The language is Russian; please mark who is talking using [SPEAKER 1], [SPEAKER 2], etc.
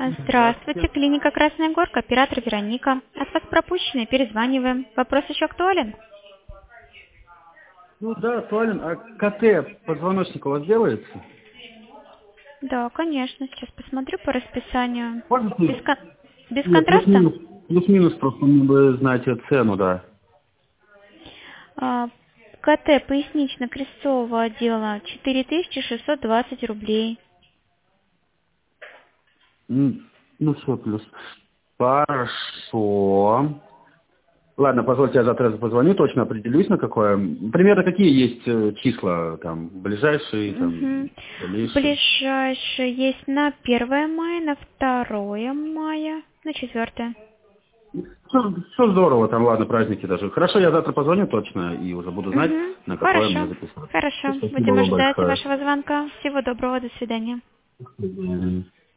[SPEAKER 1] Здравствуйте, клиника Красная Горка, оператор Вероника. От вас пропущенный, перезваниваем. Вопрос еще актуален?
[SPEAKER 2] Ну да, актуален. А КТ позвоночника у вас делается?
[SPEAKER 1] Да, конечно, сейчас посмотрю по расписанию.
[SPEAKER 2] Можете?
[SPEAKER 1] Без
[SPEAKER 2] Нет,
[SPEAKER 1] контраста?
[SPEAKER 2] плюс-минус просто мне бы знать цену, да.
[SPEAKER 1] КТ пояснично-крестцового отдела 4620 рублей.
[SPEAKER 2] Ну все, плюс. Хорошо. Ладно, позвольте, я завтра позвоню, точно определюсь на какое. Примерно какие есть числа, там, ближайшие, там, дальнейшие?
[SPEAKER 1] Ближайшие есть на 1 мая, на 2 мая, на 4.
[SPEAKER 2] Все здорово, там, ладно, праздники даже. Хорошо, я завтра позвоню точно и уже буду знать, на какое мне
[SPEAKER 1] Хорошо,
[SPEAKER 2] записать.
[SPEAKER 1] хорошо.
[SPEAKER 2] Спасибо
[SPEAKER 1] Будем
[SPEAKER 2] вам
[SPEAKER 1] ожидать
[SPEAKER 2] большое.
[SPEAKER 1] вашего звонка. Всего доброго, до свидания.
[SPEAKER 2] До свидания.